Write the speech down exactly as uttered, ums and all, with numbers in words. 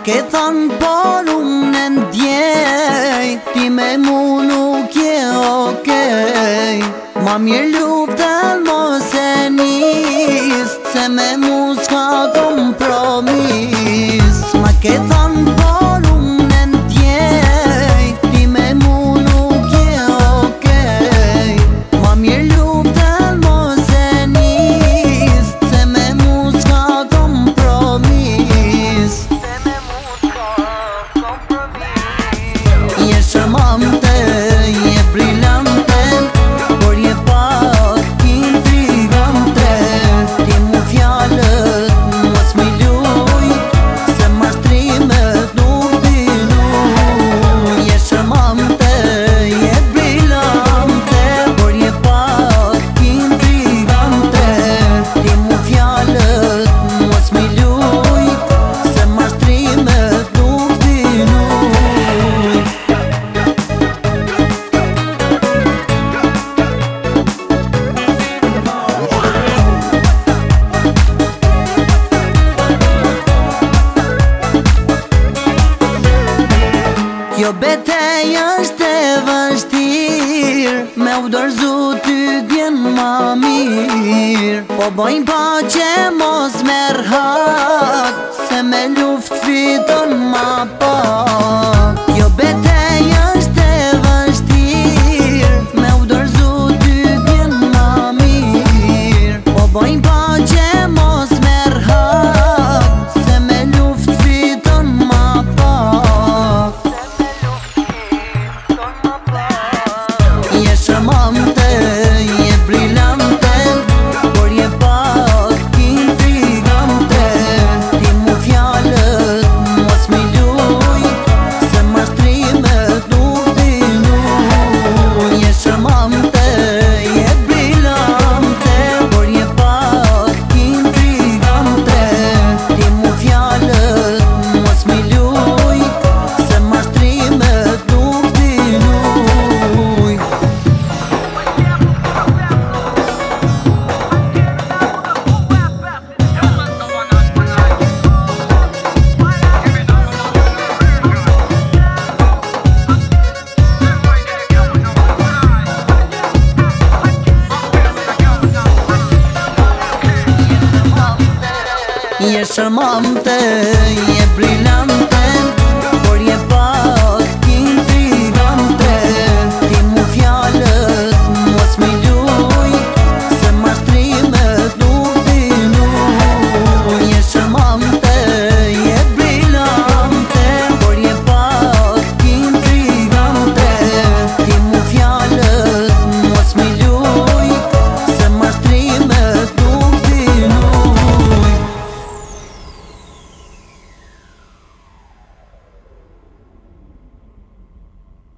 ke than por unë në ndjej, ti me mu nuk je okej. Ma mirë luftën mos e nis, se me mu s'ka kompromis. Ma ke than por unë në ndjej, ti me mu nuk je okej. Ma mirë luftën mos e nis, se me mu s'ka kompromis. Je charmante, je brillante, por je pak intrigante. Ti mu fjalët mos mi luj, se mashtrimet nuk di luj. Je charmante, je brillante, por je pak intrigante. Ti mu fjalët mos mi luj, se mashtrimet nuk di luj. Kjo betej është e vështirë, me u dorëzu ty t'vjen ma mirë. Po bojnë pa që mos merr hak, se me luft fiton ma pak. Kjo betej është e vështirë, me u dorëzu ty t'vjen ma mirë. Po bojnë pa që mos merr hak, se me luft fiton ma pak. Je charmante, je brillante, por je pak intrigante. Ti mu fjalët mos mi luj, se mashtrimet nuk di luj. Je charmante, je brillante, por je pak intrigante. Ti mu fjalët mos mi luj, se mashtrimet nuk di luj. Je charmante,